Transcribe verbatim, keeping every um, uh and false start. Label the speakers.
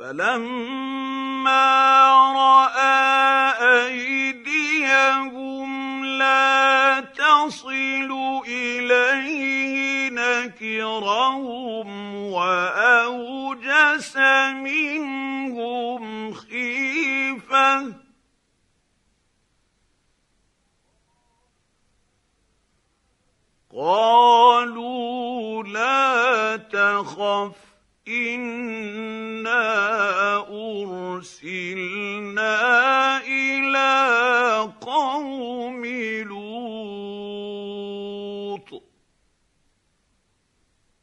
Speaker 1: فلما رأى أيديهم لا تصل إليه نكرهم وأوجس منهم خيفة قالوا لا تخف إنا أرسلنا